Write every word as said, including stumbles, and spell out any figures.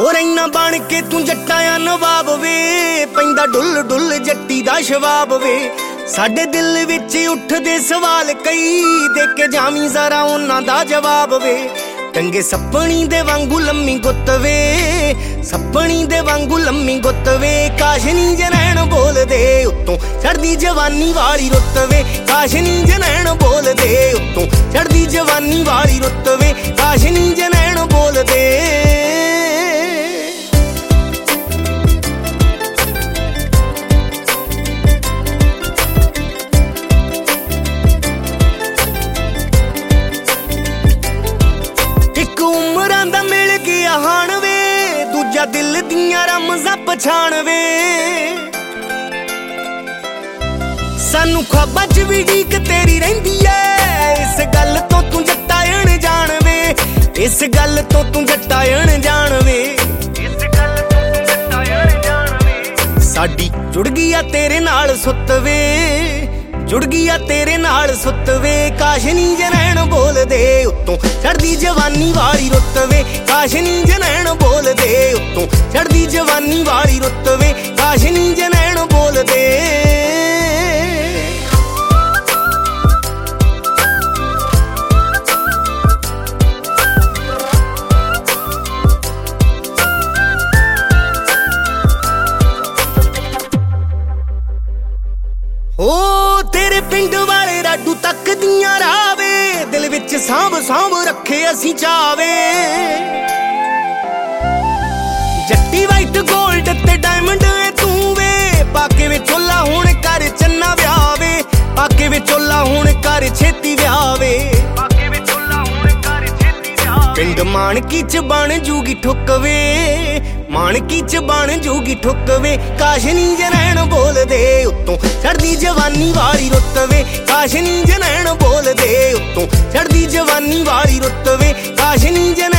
और इन्ना बन के तू जट्टा आ नवाब वे, पैंदा डुल डुल जट्टी दा शवाब वे। साडे दिल विच उठदे सवाल कई, दे के जामी जरा उन्हां दा जवाब वे। टंगे सपनी दे वांगू लम्मी गुत्त वे, सपनी दे वांगू लम्मी गुत्त वे। काशनी जनैन बोल दे उत्तों चढ़दी जवानी वाली रुत्त वे, काशनी जनैन बोल दे उत्तों चढ़दी जवानी वाली रुत्त वे, काशनी जनैन बोल दे। उमरां दा मिल गया हाण वे, दूजा दिल दियां रमज़ां पछाण वे। सानू ख्वाबां च भी ढीक तेरी रहिंदी ऐ, इस गल तो तू जट्टा अणजाण वे, इस गल तो तू जट्टा अणजाण वे, इस गल तो तू जट्टा अणजाण वे। साडी जुड़ गई आ तेरे नाल सुत वे, जुड़ गई आ तेरे नाल सुत वे। काशनी जनैन बोल दे उत्तों चढ़दी जवानी वाली रुत्त वे, काशनी जनैन बोल दे उत्तों चढ़दी जवानी वाली रुत्त वे, काशनी जनैन बोल दे। ओ तेरे पिंड वाले राडू तक दियां रावे, दिल विच सांभ सांभ रखे असी चावे। जट्टी वाइट गोल्ड ते डायमंड वे तू वे, पाके वे चोला हुण कर चन्ना व्यावे, पाके वे चोला हुण कर छेती व्यावे, पाके वे चोला हुण कर छेती व्यावे। पिंड मानकी च बन जूगी ठुकवे, मानकी च बन जूगी ठुकवे। काशनी जनैन बोल दे उत्तों चढ़दी जवानी वाली रुत्त वे, काशनी जनैन बोल दे उत्तों चढ़दी जवानी वाली रुत्त वे, काशनी जनैन